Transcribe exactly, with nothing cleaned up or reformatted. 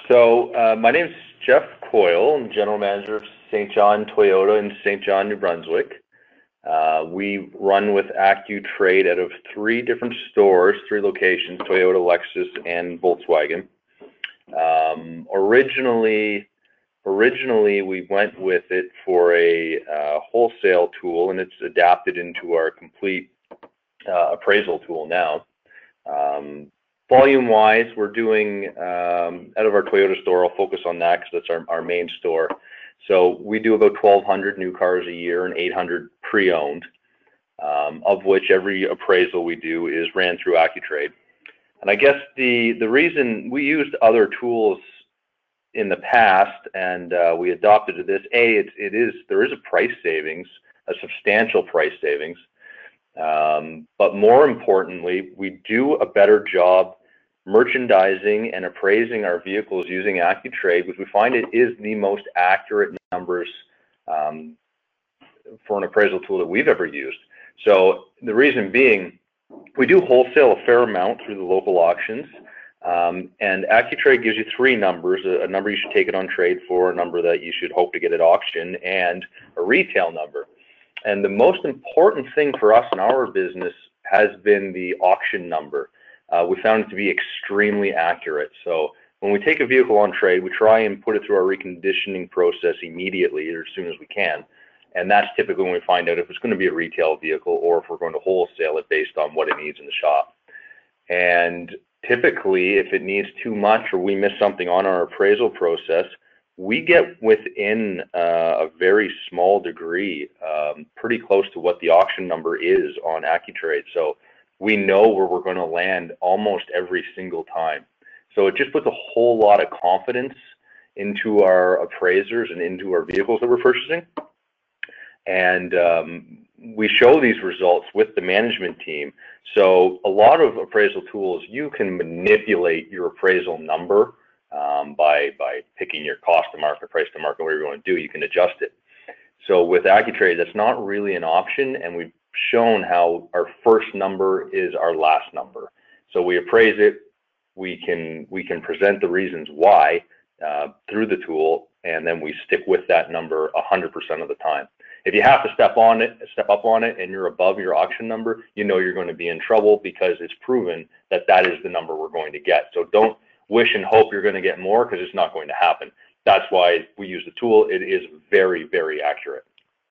So uh, my name is Jeff Coyle. I'm General Manager of Saint John Toyota in Saint John, New Brunswick. Uh, we run with AccuTrade out of three different stores, three locations, Toyota, Lexus, and Volkswagen. Um, originally, originally, we went with it for a uh, wholesale tool, and it's adapted into our complete uh, appraisal tool now. Um, Volume-wise, we're doing, um, out of our Toyota store, I'll focus on that because that's our, our main store. So we do about twelve hundred new cars a year and eight hundred pre-owned, um, of which every appraisal we do is ran through AccuTrade. And I guess the, the reason we used other tools in the past and uh, we adopted this, A, it, it is, there is a price savings, a substantial price savings. Um, but more importantly, we do a better job merchandising and appraising our vehicles using AccuTrade, because we find it is the most accurate numbers um, for an appraisal tool that we've ever used. So the reason being, we do wholesale a fair amount through the local auctions, um, and AccuTrade gives you three numbers: a, a number you should take it on trade for, a number that you should hope to get at auction, and a retail number. And the most important thing for us in our business has been the auction number. Uh, we found it to be extremely accurate. So when we take a vehicle on trade, we try and put it through our reconditioning process immediately or as soon as we can. And that's typically when we find out if it's going to be a retail vehicle or if we're going to wholesale it based on what it needs in the shop. And typically, if it needs too much or we miss something on our appraisal process, we get within uh, a very small degree, um, pretty close to what the auction number is on AccuTrade. So we know where we're going to land almost every single time. So it just puts a whole lot of confidence into our appraisers and into our vehicles that we're purchasing. And um, we show these results with the management team. So a lot of appraisal tools, you can manipulate your appraisal number Um, by, by picking your cost to market, price to market, whatever you want to do, you can adjust it. So with AccuTrade, that's not really an option, and we've shown how our first number is our last number. So we appraise it, we can, we can present the reasons why uh, through the tool, and then we stick with that number one hundred percent of the time. If you have to step on it, step up on it, and you're above your auction number, you know you're going to be in trouble because it's proven that that is the number we're going to get. So don't wish and hope you're going to get more, because it's not going to happen. That's why we use the tool. It is very, very accurate.